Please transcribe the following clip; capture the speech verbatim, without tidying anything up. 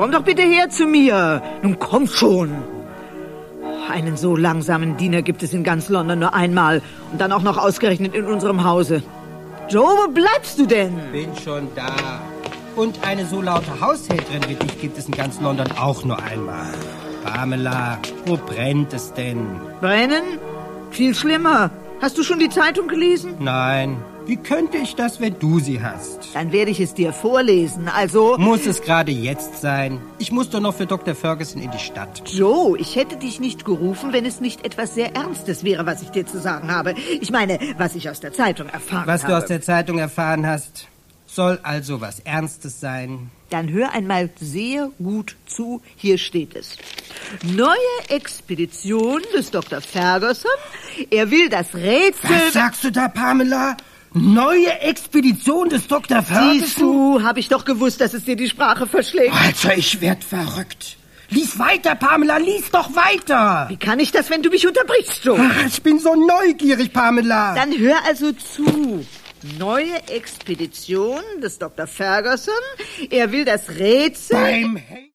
Komm doch bitte her zu mir. Nun komm schon. Einen so langsamen Diener gibt es in ganz London nur einmal. Und dann auch noch ausgerechnet in unserem Hause. Joe, wo bleibst du denn? Bin schon da. Und eine so laute Haushälterin wie dich gibt es in ganz London auch nur einmal. Pamela, wo brennt es denn? Brennen? Viel schlimmer. Hast du schon die Zeitung gelesen? Nein. Wie könnte ich das, wenn du sie hast? Dann werde ich es dir vorlesen, also... Muss es gerade jetzt sein? Ich muss doch noch für Doktor Ferguson in die Stadt. Joe, ich hätte dich nicht gerufen, wenn es nicht etwas sehr Ernstes wäre, was ich dir zu sagen habe. Ich meine, was ich aus der Zeitung erfahren Was habe. du aus der Zeitung erfahren hast, soll also was Ernstes sein. Dann hör einmal sehr gut zu. Hier steht es. Neue Expedition des Doktor Ferguson. Er will das Rätsel... Was sagst du da, Pamela? Neue Expedition des Doktor Ferguson? Siehst du, habe ich doch gewusst, dass es dir die Sprache verschlägt. Alter, ich werd verrückt. Lies weiter, Pamela, lies doch weiter. Wie kann ich das, wenn du mich unterbrichst, Joe? Ach, ich bin so neugierig, Pamela. Dann hör also zu. Neue Expedition des Doktor Ferguson. Er will das Rätsel... Beim